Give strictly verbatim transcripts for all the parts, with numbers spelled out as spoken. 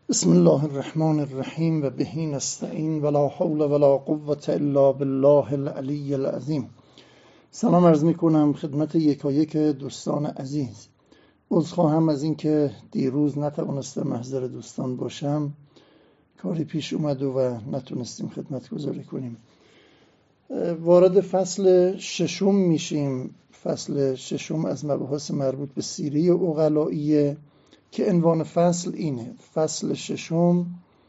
بسم الله الرحمن الرحیم و به نستعین ولا حول ولا قوة الا بالله العلی العظیم. سلام عرض می کنم خدمت یکایک دوستان عزیز. عذرخواهم از اینکه دیروز نتوانستم محضر دوستان باشم، کاری پیش اومد و نتونستیم خدمت گذاری کنیم. وارد فصل ششم میشیم. فصل ششم از مباحث مربوط به سیره عقلائیه که عنوان فصل اینه: فصل ششم،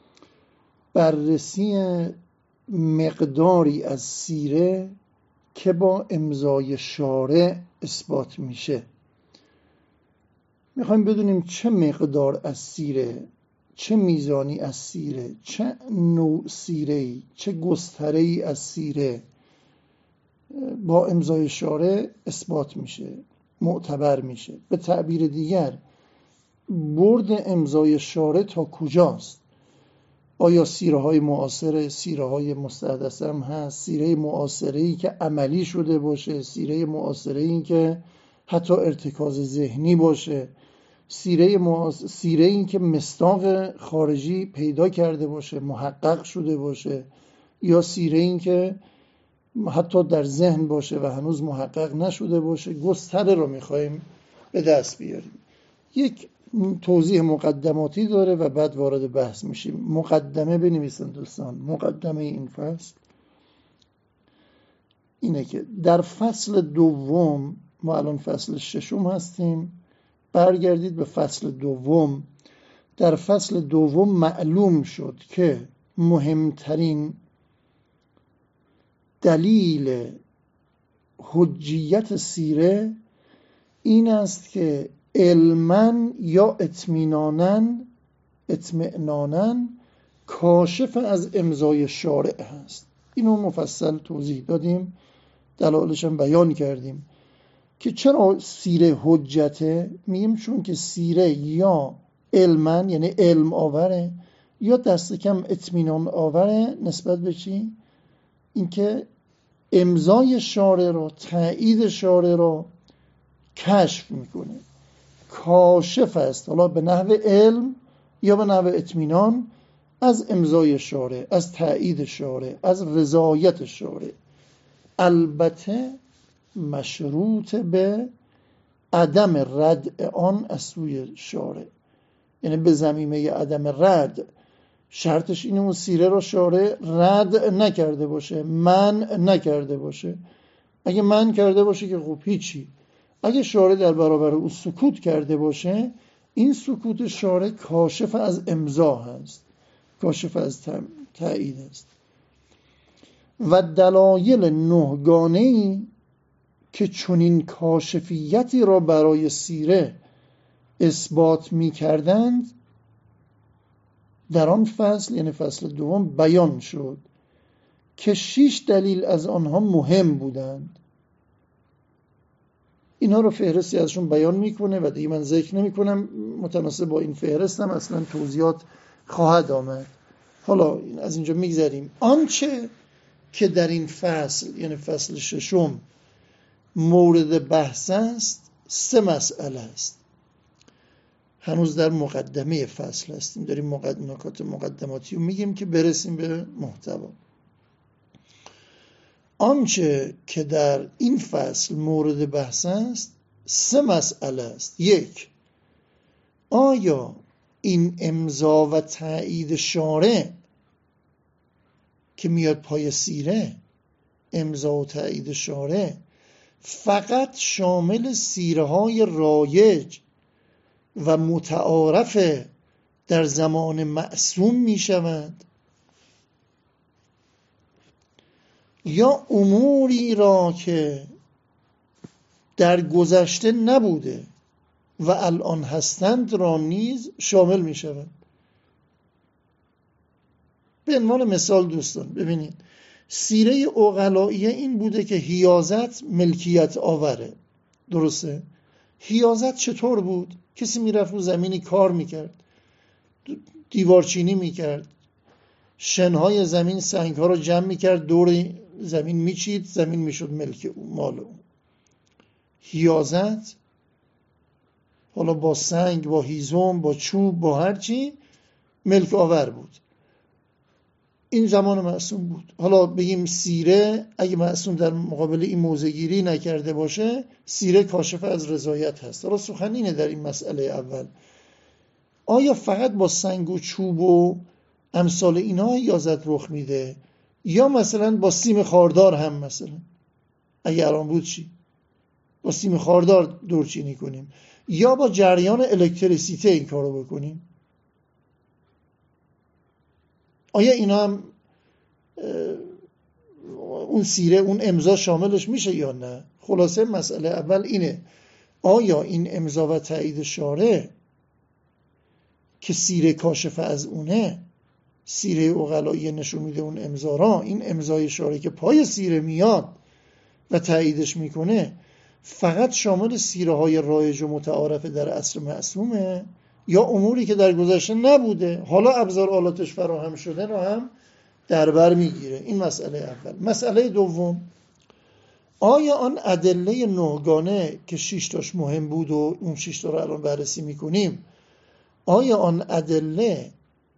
بررسی مقداری از سیره که با امضای شارع اثبات میشه. میخوایم بدونیم چه مقدار از سیره، چه میزانی از سیره، چه نوع سیره‌ای، چه گستره‌ای از سیره با امضای شارع اثبات میشه، معتبر میشه. به تعبیر دیگر، برد امضای شارع تا کجاست؟ آیا سیره های معاصره، سیره های مستحدثه هم هست؟ سیره معاصره ای که عملی شده باشه، سیره معاصره ای که حتی ارتکاز ذهنی باشه، سیره معاصر... سیره ای که مصداق خارجی پیدا کرده باشه، محقق شده باشه، یا سیره ای که حتی در ذهن باشه و هنوز محقق نشده باشه. گستره رو میخوایم به دست بیاریم. یک توضیح مقدماتی داره و بعد وارد بحث میشیم. مقدمه بنویسن دوستان. مقدمه این فصل اینه که در فصل دوم، ما الان فصل ششم هستیم، برگردید به فصل دوم. در فصل دوم معلوم شد که مهمترین دلیل حجیت سیره این است که علماً یا اطمیناناً اطمیناناً کاشف از امضای شارع هست. اینو مفصل توضیح دادیم، دلایلش هم بیان کردیم که چرا سیره حجته. میگیم چون که سیره یا علماً یعنی علم آوره، یا دست کم اطمینان آوره نسبت به چی؟ اینکه امضای شارع رو، تایید شارع رو کشف میکنه، کاشف است، حالا به نحو علم یا به نحو اطمینان، از امضای شارع، از تایید شارع، از رضایت شارع. البته مشروط به عدم رد آن از سوی شارع، یعنی به ضمیمه عدم رد. شرطش اینه اون سیره رو شارع رد نکرده باشه، منع نکرده باشه. اگه منع کرده باشه که خب هیچی. اگه شارع در برابر او سکوت کرده باشه، این سکوت شارع کاشف از امضا هست، کاشف از تایید است. و دلایل نهگانه‌ای که چنین کاشفیتی را برای سیره اثبات می کردند در آن فصل، یعنی فصل دوم، بیان شد که شش دلیل از آنها مهم بودند. اینا رو فهرستی ازشون بیان میکنه و دیگه من ذکر نمی کنم. متناسب با این فهرستم اصلا توضیحات خواهد آمد. حالا از اینجا میگذریم. آنچه که در این فصل، یعنی فصل ششم، مورد بحث است، سه مسئله است. هنوز در مقدمه فصل هستیم، داریم مقدم... نکات مقدماتی رو میگیم که برسیم به محتوا. آنچه که در این فصل مورد بحث است سه مسئله است. یک، آیا این امضا و تایید شارع که میاد پای سیره، امضا و تایید شارع فقط شامل سیره های رایج و متعارف در زمان معصوم می شود، یا اموری را که در گذشته نبوده و الان هستند را نیز شامل می شود. به عنوان مثال دوستان ببینید، سیره عقلائیه این بوده که حیازت ملکیت آوره. درسته؟ حیازت چطور بود؟ کسی میرفت رو زمینی کار میکرد، دیوارچینی میکرد، شنهای زمین سنگها رو جمع میکرد، دور زمین میچید، زمین میشد ملک مال اون. حیازت حالا با سنگ، با هیزم، با چوب، با هر چی ملک آور بود، این زمان معصوم بود. حالا بگیم سیره اگه معصوم در مقابل این موضع گیری نکرده باشه، سیره کاشف از رضایت هست. حالا سخن اینه در این مسئله اول، آیا فقط با سنگ و چوب و امثال اینا یازد رخ میده، یا مثلا با سیم خاردار هم، مثلا اگه الان بود چی؟ با سیم خاردار دورچینی کنیم، یا با جریان الکتریسیته این کارو بکنیم؟ آیا اینا هم اون سیره اون امضا شاملش میشه یا نه؟ خلاصه مسئله اول اینه، آیا این امضا و تایید شارع که سیره کاشف از اونه، سیره عقلایی نشون میده اون امضا را، این امضای شارع که پای سیره میاد و تاییدش میکنه فقط شامل سیره های رایج و متعارف در عصر معصومه، یا اموری که در گذشته نبوده حالا ابزار آلاتش فراهم شده رو هم در بر میگیره؟ این مسئله اول. مسئله دوم، آیا آن ادله نهگانه که شش تاش مهم بود و اون شش تا رو الان بررسی میکنیم، آیا آن ادله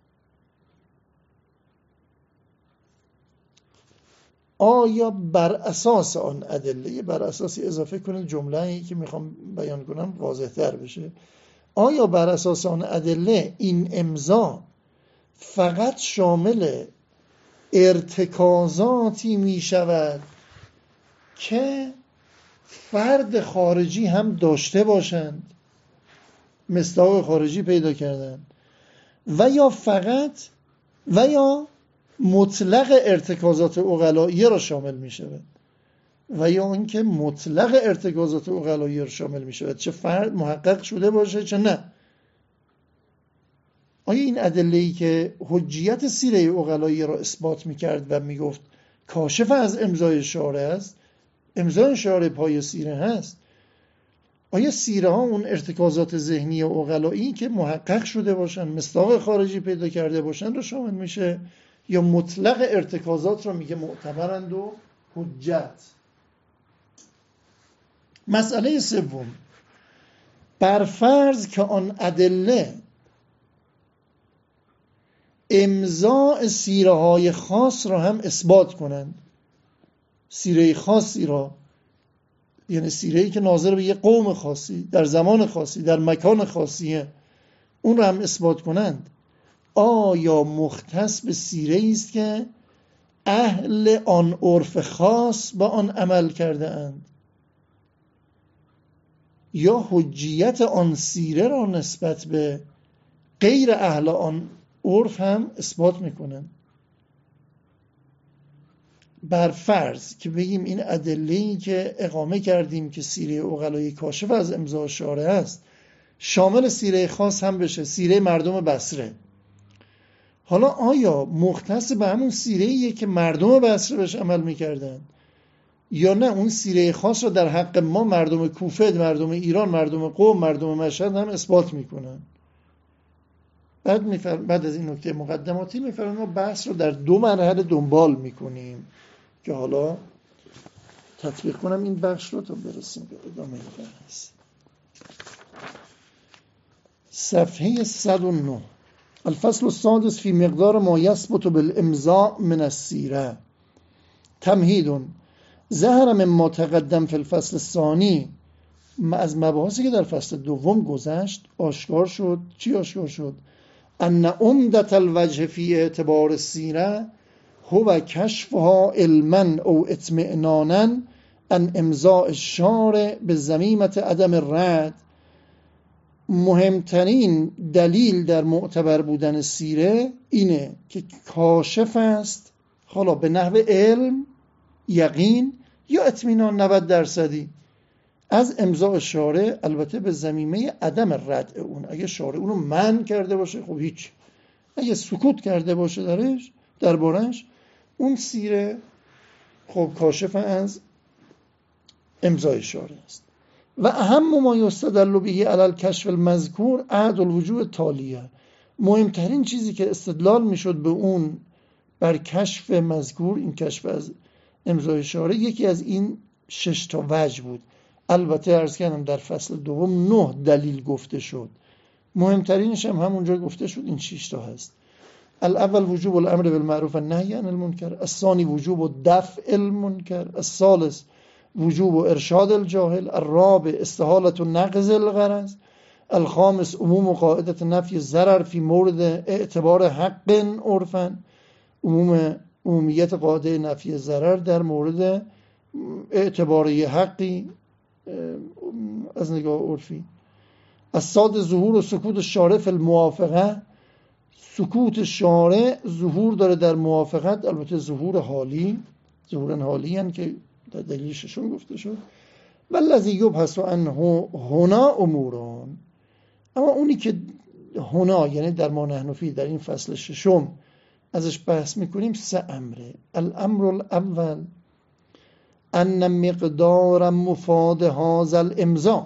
آیا بر اساس آن ادله، بر اساسی اضافه کنید جمله‌ای که میخوام بیان کنم واضح تر بشه، آیا بر اساس آن ادله این امضا فقط شامل ارتکازاتی می شود که فرد خارجی هم داشته باشند، مصداق خارجی پیدا کردند، و یا فقط و یا مطلق ارتکازات عقلائیه را شامل می شود، و یا اینکه مطلق ارتکازات عقلائیه را شامل می شود، چه فرد محقق شده باشه چه نه؟ آیا این ادله‌ای که حجیت سیره عقلائیه را اثبات می کرد و می گفت کاشف از امضای شارع است، امضای شارع پای سیره هست، آیا سیره ها اون ارتکازات ذهنی و عقلایی که محقق شده باشن، مصداق خارجی پیدا کرده باشن رو شامل میشه، یا مطلق ارتکازات رو میگه معتبرند و حجت؟ مسئله سوم، بر فرض که آن ادله امضاء سیره های خاص را هم اثبات کنند، سیره خاصی را، یعنی سیره‌ای که ناظر به یه قوم خاصی در زمان خاصی در مکان خاصیه، اون رو هم اثبات کنند، آیا مختص به سیره‌ای است که اهل آن عرف خاص با آن عمل کرده اند، یا حجیت آن سیره را نسبت به غیر اهل آن عرف هم اثبات میکنند؟ بر فرض که بگیم این ادله‌ای که اقامه کردیم که سیره عقلایی کاشف از امضای شارع است شامل سیره خاص هم بشه، سیره مردم بصره، حالا آیا مختص به همون سیره‌ایه که مردم بصره بهش عمل میکردن، یا نه اون سیره خاص رو در حق ما مردم کوفه، مردم ایران، مردم قم، مردم مشهد هم اثبات میکنن؟ بعد میفر... بعد از این نکته مقدماتی میفرماییم ما بحث رو در دو مرحله دنبال میکنیم که حالا تطبیق کنم این بخش رو تا برسیم به ادامه بحث. صفحه صد و نه، الفصل السادس فی مقدار ما یثبت بالامضاء من السیره. تمهید ظهر مما تقدم فی الفصل الثانی، از مباحثی که در فصل دوم گذشت آشکار شد. چی آشکار شد؟ ان عمدة الوجه فی اعتبار السیره هو کشفها علما او اطمئنانا ان امضاء الشارع به ضمیمة عدم الرد. مهمترین دلیل در معتبر بودن سیره اینه که کاشف است، حالا به نحو علم، یقین یا اطمینان نود درصدی از امضاء شارع، البته به ضمیمه عدم رد اون. اگه شارع اونو منع کرده باشه خب هیچ، اگه سکوت کرده باشه درش دربارش، اون سیره خب کاشف از امضای شارع است. و اهم ما یستدل به علی الکشف المذکور احد الوجوه التالیه، مهمترین چیزی که استدلال میشد به اون بر کشف مذکور، این کشف از امضای شارع، یکی از این شش تا وجه بود. البته عرض کردم در فصل دوم نه دلیل گفته شد مهمترینش هم همونجا گفته شد، این شش تا هست. الاول وجوب الامر بالمعروف والنهی عن المنکر، الثانی وجوب دفع المنکر، الثالث وجوب ارشاد الجاهل، الرابع استحالة نقض الغرض، الخامس عموم قاعدة نفی الضرر فی مورد اعتبار حق عرفا، عموم عمومیت قاعده نفی ضرر در مورد اعتباری حقی از نگاه عرفی. السادس ظهور و سکوت الشارع فی الموافقه، سکوت شارع ظهور داره در موافقت، البته ظهور حالی، ظهور حالی هن که در دلیل ششم گفته شد. والذی یبحث عنه هنا اموران، اما اونی که هنا یعنی در ما نحن فیه در این فصل ششم ازش بحث میکنیم سه امره. الامر الاول ان مقدار مفاد هذا الامضا،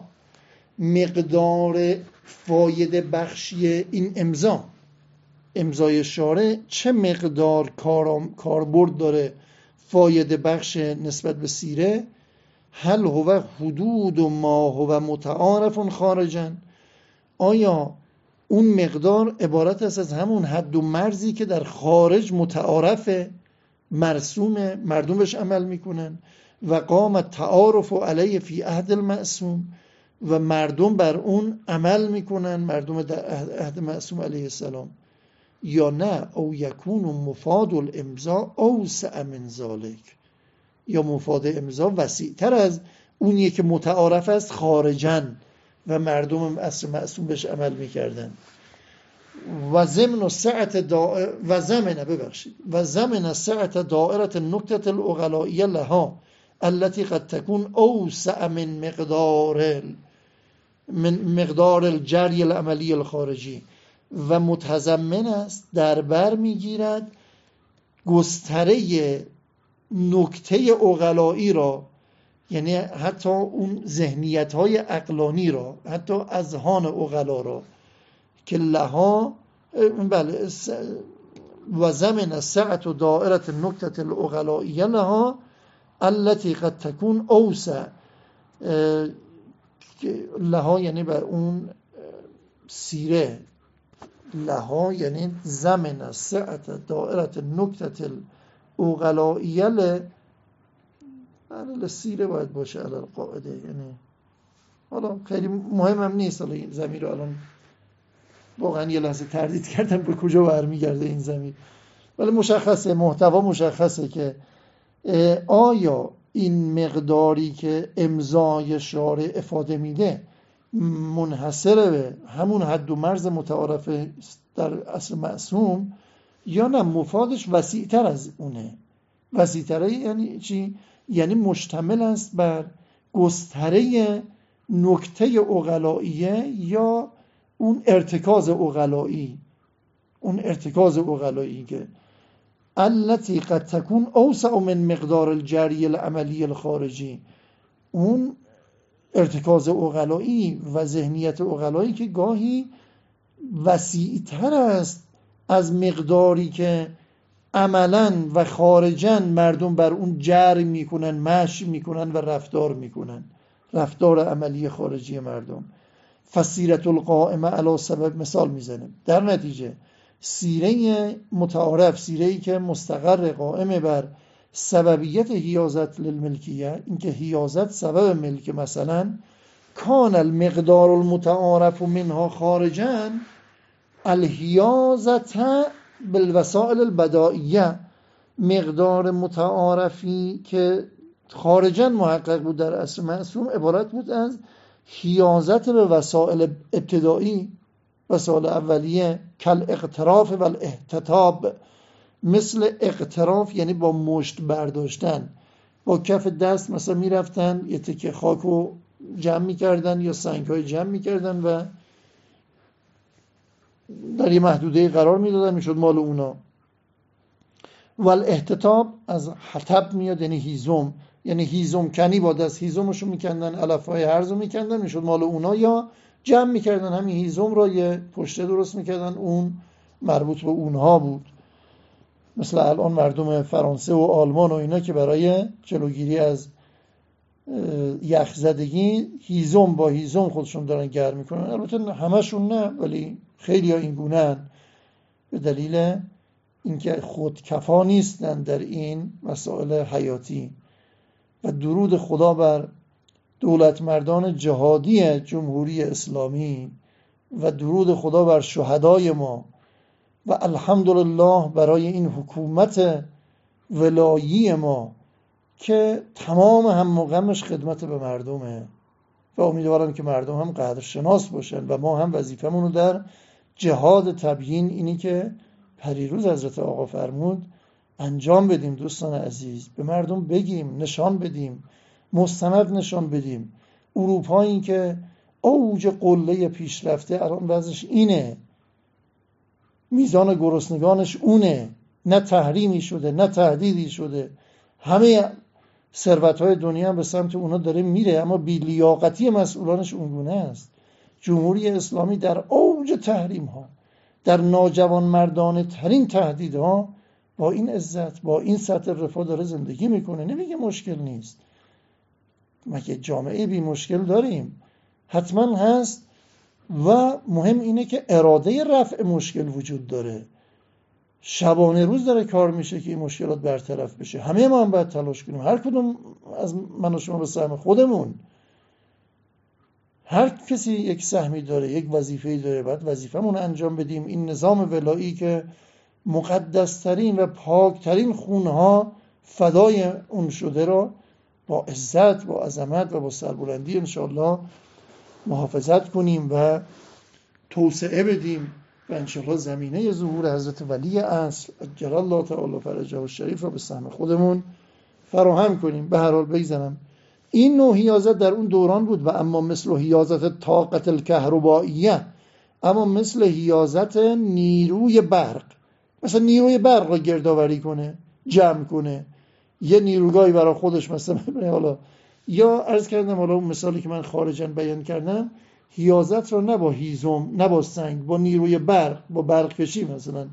مقدار فایده بخشی این امضا، امضای شارع چه مقدار کاربرد داره، فایده بخش نسبت به سیره. هل هو حدود ما هو متعارف خارجا، آیا اون مقدار عبارت است از همون حد و مرزی که در خارج متعارفه، مرسومه، مردم بهش عمل میکنن، و قام التعارف علیه فی عهد المعصوم، و مردم بر اون عمل میکنن، مردم در عهد معصوم علیه السلام، یا نه او یکون مفاد الامضا اوسع من ذلک، یا مفاد امضا وسیع تر از اونیه که متعارف است خارجاً و مردم عصر معصوم بهش عمل میکردن. و ضمن سعت دائر و زمنه ببخشید و زمن سعت دائره النکته العقلائیه لها التي قد تكون اوسع من مقدار من مقدار الجری العملی الخارجی، و متضمن است در بر میگیرد گستره نکته عقلایی را، یعنی حتی اون ذهنیت های عقلانی را، حتی اذهان عقلا را که لها بله و زمن سعت و دائرت نکته العقلائیه لها التي قد تكون اوسع، لها یعنی بر اون سیره، لها یعنی زمن سعت دائرت نکته العقلائیه ل علل سیره باید باشه علل قاعده، یعنی حالا خیلی مهمم نیست، حالا این ضمیر رو الان واقعا یه لحظه تردید کردم به کجا برمیگرده این ضمیر، ولی مشخصه، محتوا مشخصه که آیا این مقداری که امضای شارع افاده میده منحصر به همون حد و مرز متعارف در عصر معصوم، یا نه مفادش وسیع‌تر از اونه. وسیع‌تر یعنی چی؟ یعنی مشتمل است بر گستره نکته عقلائیه یا اون ارتکاز عقلایی، اون ارتکاز عقلایی که التي قد تكون اوسع من مقدار الجری العملی الخارجی، اون ارتکاز عقلایی و ذهنیت عقلایی که گاهی وسیع‌تر است از مقداری که عملاً و خارجاً مردم بر اون جر میکنن، مشی میکنن و رفتار میکنن، رفتار عملی خارجی مردم. فسیرت القائمه علی سبب، مثال میزنیم، در نتیجه سیره متعارف، سیره‌ای که مستقر قائم بر سببیت حیازت للملکیه، اینکه حیازت سبب ملک، مثلا کان المقدار المتعارف منها خارجاً الحیازت بالوسائل البدائیه، مقدار متعارفی که خارجاً محقق بود در عصر معصوم عبارت بود از حیازت به وسائل ابتدایی، وسائل اولیه، کل اقتراف و الاحتطاب، مثل اقتراف یعنی با مشت برداشتن، با کف دست مثلا میرفتن یه تکه خاک رو جمع میکردن یا سنگ های جمع میکردن و در یه محدوده قرار میدادن، میشد مال اونا. و الاحتطاب از حطب میاد، یعنی هیزم، یعنی هیزم کنی با دست هیزمشو میکندن، علفهای هرزو میکندن، میشد مال اونا، یا جمع میکردن همین هیزم را یه پشته درست میکردن، اون مربوط به اونها بود. مثل الان مردم فرانسه و آلمان و اینا که برای جلوگیری از یخزدگی هیزم با هیزم خودشون دارن گرم میکنن. البته همشون نه، ولی خیلی ها این گونه‌اند به دلیل اینکه خودکفا نیستن در این مسائل حیاتی. و درود خدا بر دولت مردان جهادی جمهوری اسلامی و درود خدا بر شهدای ما و الحمدلله برای این حکومت ولایی ما که تمام هم و غمش خدمت به مردمه و امیدوارم که مردم هم قدرشناس باشن و ما هم وظیفمون رو در جهاد تبیین، اینی که پریروز حضرت آقا فرمود، انجام بدیم. دوستان عزیز، به مردم بگیم، نشان بدیم، مستند نشان بدیم. اروپا این که اوج قله پیشرفته الان وضعش اینه، میزان گرسنگانش اونه، نه تحریمی شده نه تهدیدی شده، همه ثروت‌های دنیا هم به سمت اونا داره میره، اما بی‌لیاقتی مسئولانش اونگونه است. جمهوری اسلامی در اوج تحریم ها، در ناجوان مردانه ترین تهدیدها، با این عزت، با این سطح رفاه داره زندگی میکنه. نمیگه مشکل نیست، مگه جامعه بی مشکل داریم؟ حتما هست و مهم اینه که اراده رفع مشکل وجود داره. شبانه روز داره کار میشه که این مشکلات برطرف بشه. همه ما هم باید تلاش کنیم، هر کدوم از من و شما به سهم خودمون. هر کسی یک سهمی داره، یک وظیفه‌ای داره، باید وظیفه‌مون انجام بدیم. این نظام ولایی که مقدسترین و پاکترین خونها فدای اون شده رو با عزت، با عظمت و با سربلندی انشاءالله محافظت کنیم و توسعه بدیم و انشاءالله زمینه ظهور حضرت ولی اصل عجل الله تعالی فرجه الشریف رو به سهم خودمون فراهم کنیم. به هر حال بگذارم این نوع حیازت در اون دوران بود. و اما مثل حیازت طاقت الکهربائیه، اما مثل حیازت نیروی برق، مثلا نیروی برق رو گردآوری کنه، جمع کنه، یه نیروگاهی برای خودش مثلا حالا، یا عرض کردم حالا اون مثالی که من خارجاً بیان کردم، حیازت رو نه با هیزم، نه با سنگ، با نیروی برق، با برق کشی مثلا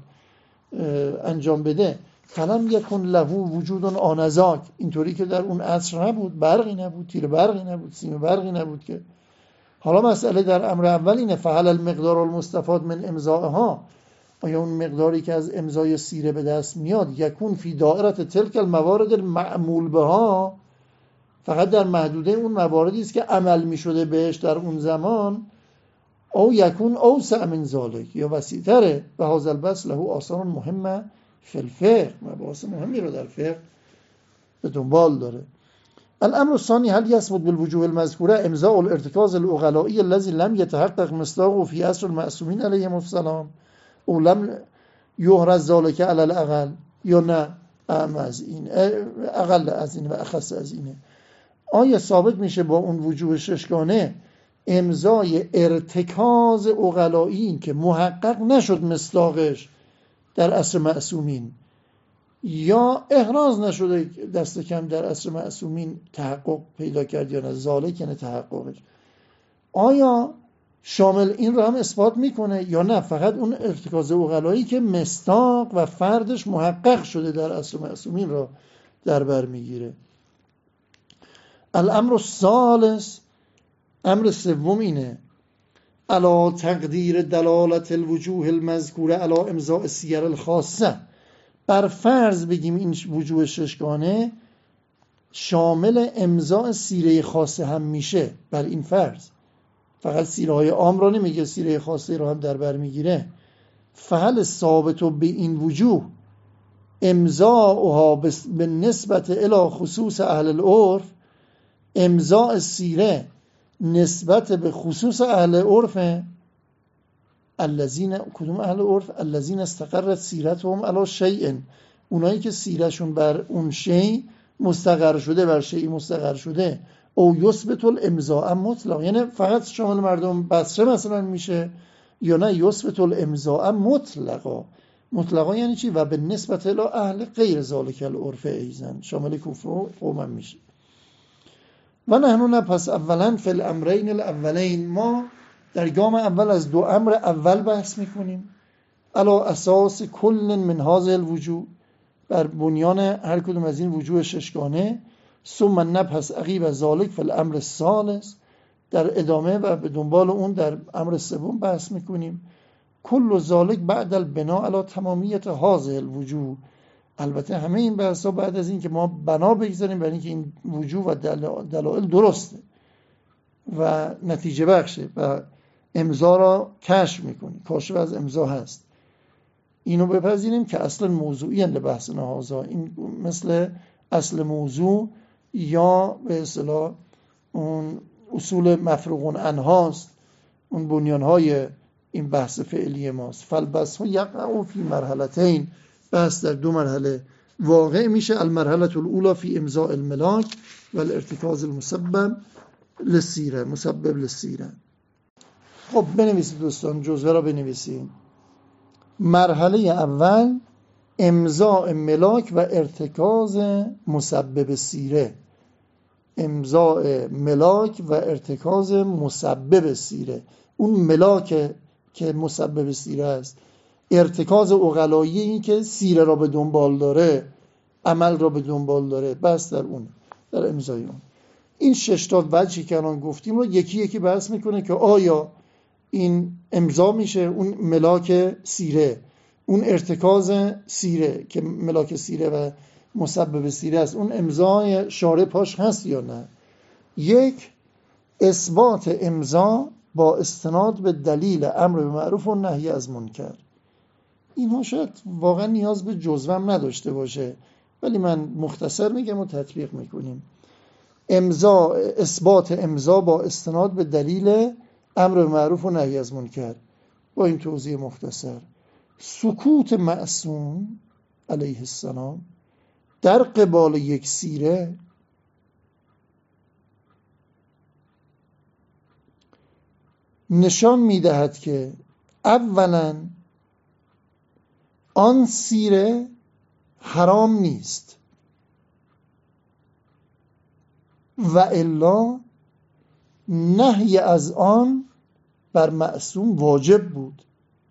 انجام بده. فلم یکن له وجود آنذاک، اینطوری که در اون عصر نبود، برقی نبود، تیر برقی نبود، سیم برقی نبود. که حالا مسئله در امر اول اینه، فهل المقدار المستفاد من امضائها، آیا اون مقداری که از امضای سیره به دست میاد یکون فی دائره تلک الموارد المعمول بها، فقط در محدوده اون مواردی است که عمل میشده بهش در اون زمان، او یکون اوسع من ذالک، یا وسیع‌تره. و هذا البس له آثار مهمه فی الفقه، مباحث مهمی رو در فقه به دنبال داره. الامر الثانی هل يثبت بالوجوه المذكوره امضاء الارتكاز العقلائي الذي لم يتحقق مصداقه في عصر المعصومین علیهم السلام او لم یحرز ذلك علی الاقل، یا نه اعم از این، اقل از این و اخص از اینه. آیا ثابت میشه با اون وجوه ششگانه امضای ارتکاز عقلایی که محقق نشد مصداقش در عصر معصومین، یا احراز نشده دست کم در عصر معصومین تحقق پیدا کرد، یا نه ذالک یعنی تحققش، آیا شامل این رو هم اثبات میکنه یا نه فقط اون ارتکاز عقلایی که مصداق و فردش محقق شده در عصر معصومین را در بر میگیره؟ الامر الثالث، امر سوم اینه، علا تقدیر دلالت الوجوه المذکوره علا امضاء السیر الخاصه، بر فرض بگیم این وجوه ششگانه شامل امضاء سیره خاصه هم میشه. بر این فرض فقط سیره های عام را نمیگه، سیره خاصه را هم در بر میگیره. فهل ثابت به این وجوه امضاءها به نسبت الی خصوص اهل العرف، امضاء سیره نسبت به خصوص اهل عرف، الذین، کدوم اهل عرف؟ الذین استقرت سیرتهم علی شیء، اونایی که سیرشون بر اون شیء مستقر شده، بر شیء مستقر شده. او یثبت الامضاء مطلق، یعنی فقط شامل مردم بصره مثلا میشه، یا نه یثبت الامضاء مطلقا. مطلقا یعنی چی؟ و به نسبت الی اهل غیر ذالک العرف ایزن، شامل کوفه و قوم میشه. و نحن نه پس اولا فی الامرین الاولین، ما در گام اول از دو امر اول بحث میکنیم، علی اساس کل من هذه الوجوه، بر بنیان هر کدوم از این وجوه ششگانه، ثم نبحث عقیب ذالک فی الامر الثالث، در ادامه و به دنبال اون در امر سوم بحث میکنیم. کل ذالک بعد البناء علی تمامیت هذه الوجوه، البته همه این بحث ها بعد از این که ما بنا بگذاریم برای اینکه این وجوه و دلایل درسته و نتیجه بخشه و امضا را کشف میکنی، کاشف از امضا هست، اینو بپذیریم که اصلا موضوعی اند بحث نهازا، این مثل اصل موضوع یا به اصطلاح اون اصول مفروغ عنهاست، اون بنیانهای این بحث فعلی ماست. فالبحث یقع فی مرحلتین، بحث در دو مرحله واقع میشه. المرحله الاولى فی امضاء الملاک و الارتکاز المسبب للسیره، مسبب للسیره. خب بنویسید دوستان، جزوه را بنویسید. مرحله اول امضاء ملاک و ارتکاز مسبب سیره، امضاء ملاک و ارتکاز مسبب سیره. اون ملاک که مسبب سیره است، ارتکاز عقلایی این که سیره را به دنبال داره، عمل را به دنبال داره، بس در اون، در امضای اون. این شش تا وجهی که الان گفتیم رو یکی یکی بحث میکنه که آیا این امضا میشه اون ملاک سیره، اون ارتکاز سیره که ملاک سیره و مسبب سیره است، اون امضای شارع پاش هست یا نه. یک، اثبات امضا با استناد به دلیل امر به معروف و نهی از منکر. اینها شاید واقعا نیاز به جزوه هم نداشته باشه، ولی من مختصر میگم و تطبیق میکنیم. امضا، اثبات امضا با استناد به دلیل امر به معروف و نهی از منکر. با این توضیح مختصر، سکوت معصوم علیه السلام در قبال یک سیره نشان میدهد که اولا آن سیره حرام نیست و الا نهی از آن بر معصوم واجب بود،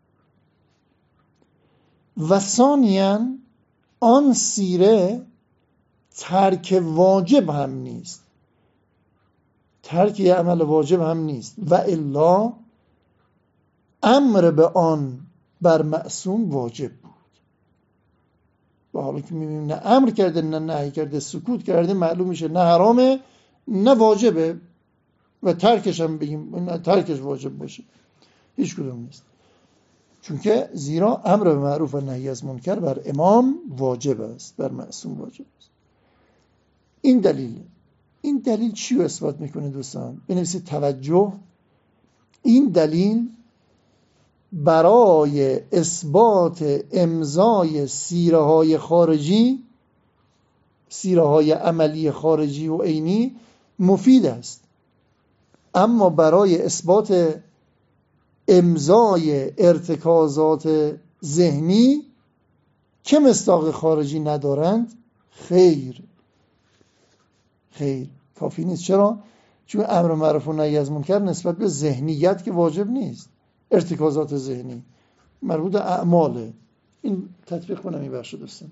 و ثانیاً آن سیره ترک واجب هم نیست، ترک یه عمل واجب هم نیست، و الا امر به آن بر معصوم واجب بود. و حالا که میبینیم نه امر کرده نه نهی کرده، سکوت کرده، معلوم میشه نه حرامه نه واجبه، و ترکش هم بگیم نه ترکش واجب باشه، هیچ کدوم نیست. چون که زیرا امر به معروف و نهی از منکر بر امام واجب است، بر معصوم واجب است. این دلیل این دلیل چی رو اثبات میکنه دوستان؟ بنویسید توجه. این دلیل برای اثبات امضای سیره های خارجی، سیره های عملی خارجی و عینی مفید است، اما برای اثبات امضای ارتکازات ذهنی که مصداق خارجی ندارند خیر خیر کافی نیست. چرا؟ چون امر معروف و نهی از منکر نسبت به ذهنیت که واجب نیست، ارتکازات ذهنی مربوط به اعماله. این تطبیق کنم این بخش دوستان.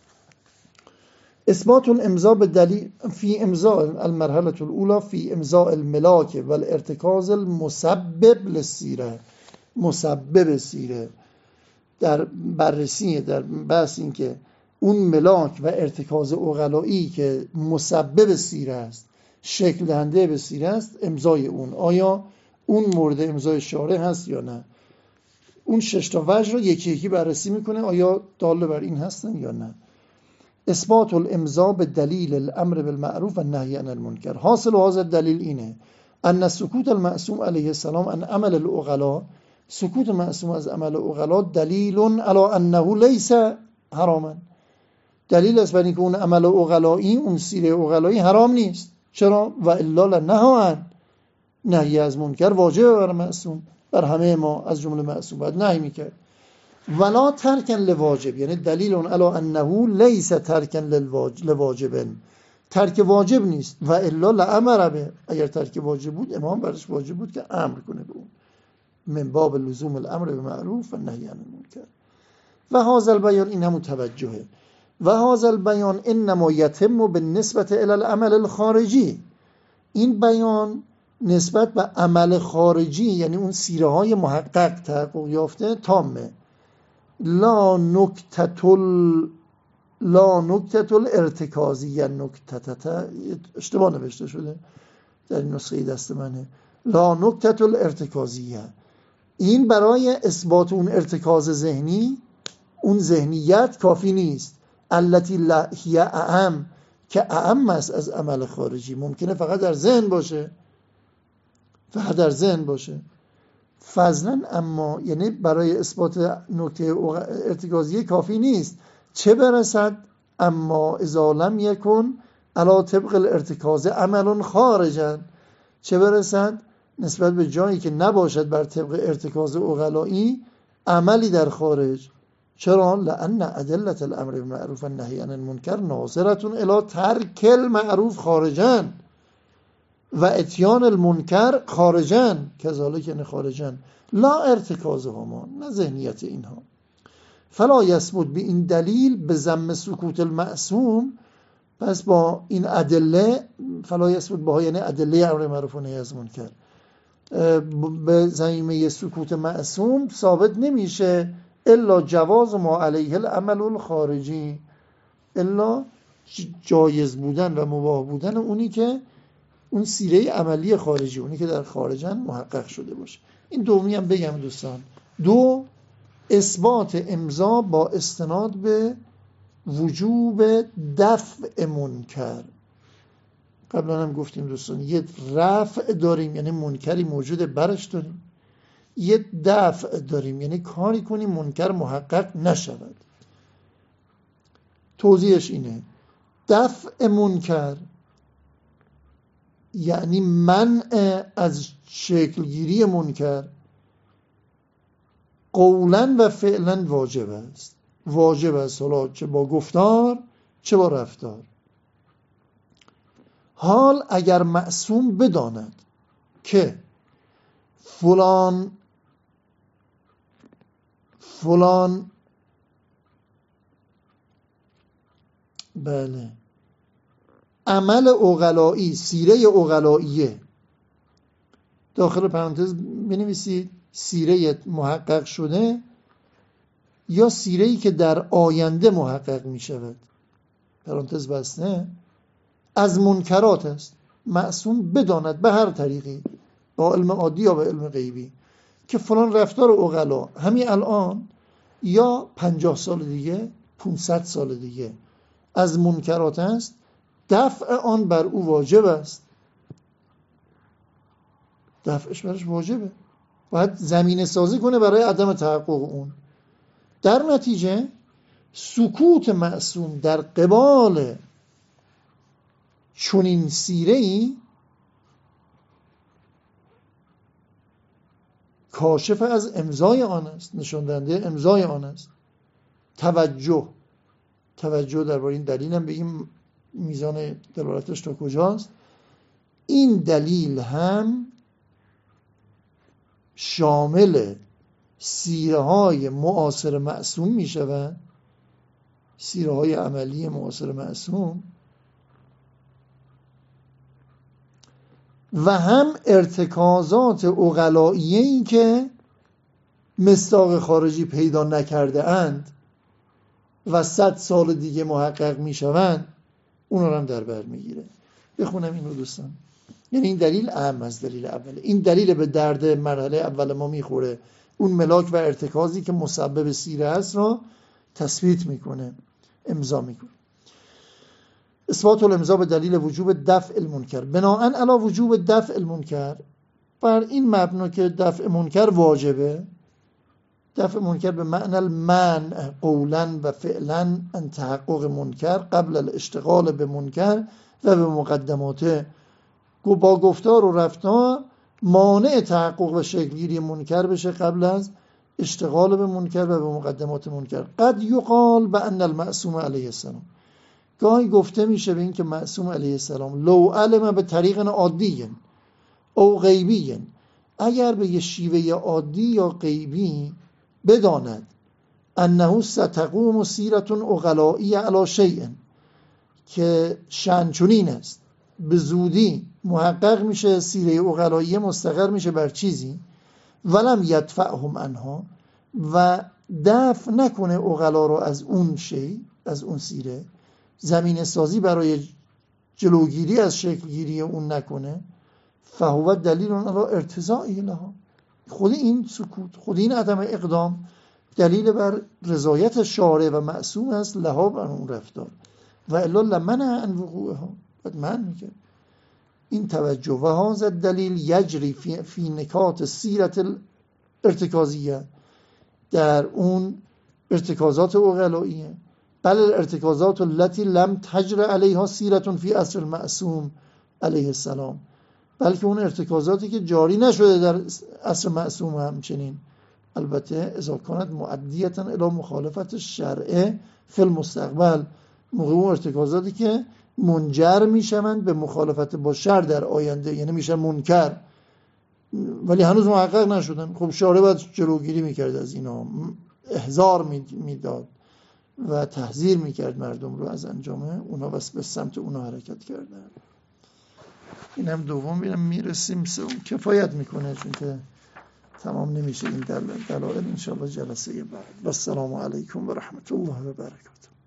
اثبات الامضاء بدلیل فی امضاء المرحله الاولى فی امضاء الملاک و الارتکاز المسبب للسیره، مسبب سیره، در بررسی در بحث این که اون ملاک و ارتکاز عقلایی که مسبب سیره است، شکل دهنده به سیره است، امضای اون آیا اون مورد امضای شارع هست یا نه. اون شش تا وجه رو یکی یکی بررسی میکنه، آیا دال بر این هستن یا نه. اثبات الامضاء به دلیل الامر بالمعروف و نهی عن المنکر. حاصل هذا دلیل اینه ان سکوت المعصوم علیه السلام عن عمل العقلاء، سکوت معصوم از عمل عقلاء دلیل علی انه لیس حراما، دلیل است بر اینکه اون عمل عقلایی، اون سیره عقلایی حرام نیست. چرا؟ و الا لنهی عن، نهی از منکر واجب بر معصوم، بر همه ما از جمله معصوم باید نهی میکرد. ولا ترکن لواجب، یعنی دلیل علی انه لیس ترکن لواجب، ترک واجب نیست. و الا لامر به، اگر ترک واجب بود امام برش واجب بود که امر کنه به اون، من باب لزوم الامر بالمعروف و نهی عن المنکر. و هذا البیان، این همون توجهه. و هذا البیان انما یتم بالنسبة الى العمل الخارجی. این بیان نسبت به عمل خارجی یعنی اون سیره های محقق تحقق یافته تامه. لا نکتة ال... لا نکتة الارتکازی یا نکتتت اشتباه نوشته شده در این نسخه دست منه. لا نکتة الارتکازیه، این برای اثبات اون ارتکاز ذهنی، اون ذهنیت کافی نیست. التي هی اعم، که اعم است از عمل خارجی، ممکنه فقط در ذهن باشه، فقط در ذهن باشه. فضلا اما یعنی برای اثبات نکته ارتکازی کافی نیست، چه برسد اما اذا لم یکن علی طبق الارتکاز عمل خارجا، چه برسد نسبت به جایی که نباشد بر طبق ارتکاز عقلایی عملی در خارج. چرا؟ لأن ادلة الامر بالمعروف والنهی عن المنکر ناظرة الی ترک المعروف خارجا و اتیان المنکر خارجا، کذالک یعنی خارجا لا ارتکازهما، نه ذهنیت اینها. فلا یثبت به این دلیل به ذم سکوت المعصوم، پس با این ادله فلا یثبت با یعنی ادله امر معروف و نهی از منکر به ذم سکوت معصوم ثابت نمیشه الا جواز ما علیه العمل الخارجی، الا جایز بودن و مباح بودن اونی که اون سیره عملی خارجی، اونی که در خارجن محقق شده باشه. این دومی هم بگم دوستان، دو اثبات امضا با استناد به وجوب دفع منکر. قبلا هم گفتیم دوستان یه رفع داریم یعنی منکری موجود برش داریم، یه دفع داریم یعنی کاری کنیم منکر محقق نشود. توضیحش اینه، دفع منکر یعنی منع از شکلگیری منکر قولاً و فعلاً واجب است، واجب است، حالا چه با گفتار چه با رفتار. حال اگر معصوم بداند که فلان فلان بله عمل عقلایی، سیره عقلاییه، داخل پرانتز بنویسید سیره محقق شده یا سیره‌ای که در آینده محقق می شود، پرانتز بسته، از منکرات است. معصوم بداند به هر طریقی، با علم عادی یا با علم غیبی، که فلان رفتار عقلا همین الان یا پنجاه سال دیگه، پانصد سال دیگه از منکرات است، دفع آن بر او واجب است، دفعش برش واجبه، باید زمینه سازی کنه برای عدم تحقق اون. در نتیجه سکوت معصوم در قبال چنین سیره‌ای کاشف از امضای آن است، نشان دهنده امضای آن است. توجه توجه درباره این دلیل هم بگیم میزان دلالتش تا کجاست. این دلیل هم شامل سیره های معاصر معصوم می شود، سیره های عملی معاصر معصوم، و هم ارتکازات عقلاییه‌ای که مصداق خارجی پیدا نکرده اند و صد سال دیگه محقق می شوند، اون رو هم در بر می گیره. بخونم این رو دوستان. یعنی این دلیل اهم از دلیل اوله، این دلیل به درد مرحله اول ما میخوره، اون ملاک و ارتکازی که مسبب سیره است را تثبیت میکنه، امضا میکنه. اثبات الامضا به دلیل وجوب دفع المنکر، بناهن علی وجوب دفع المنکر، بر این مبنا که دفع منکر واجبه، دفع منکر به معنی المنع قولا و فعلا ان تحقق منکر قبل الاشتغال به منکر و به مقدماته، با گفتار و رفتار مانع تحقق و شکلگیری منکر بشه قبل از اشتغال به منکر و به مقدمات منکر. قد یقال به ان المعصوم علیه السلام، گاهی گفته میشه به این که معصوم علیه السلام لو علم به طریق عادی او غیبی، اگر به یه شیوه عادی یا غیبی بداند انه ستقوم سیرة عقلائیه علی شیء، که شأن چنین است به زودی محقق میشه سیره عقلائیه مستقر میشه بر چیزی ولم یدفعهم عنها، و دفع نکنه عقلا رو از اون شی، از اون سیره، زمین سازی برای جلوگیری از شکلگیری اون نکنه. فهو دلیل علی ارتضاعی لها، خود این سکوت، خود این عدم اقدام دلیل بر رضایت شارع و معصوم است لها بر اون رفتار، و الا لمنع عن وقوعها، باید من میگه این توجه. و هذا دلیل یجری فی, فی نکات سیرت الارتکازیه، در اون ارتکازات عقلائیه، بل الارتکازات التي لم تجر علیها سیرتون فی عصر المعصوم علیه السلام، بلکه اون ارتکازاتی که جاری نشده در عصر معصوم همچنین، البته اذا کانت مؤدیتا الی مخالفت الشرع فی المستقبل، موقع اون ارتکازاتی که منجر میشوند به مخالفت با شرع در آینده، یعنی میشن منکر ولی هنوز محقق نشدن. خب شارع باید جلوگیری میکرد از اینا، احذار میداد و تحذیر میکرد مردم رو از انجام اونا، بس به سمت اونا حرکت کردن. این هم دوم میرم میرسیم سوم کفایت میکنه، چون که تمام نمیشه این دلایل. انشاءالله جلسه بعد. و السلام علیکم و رحمت الله و برکاته.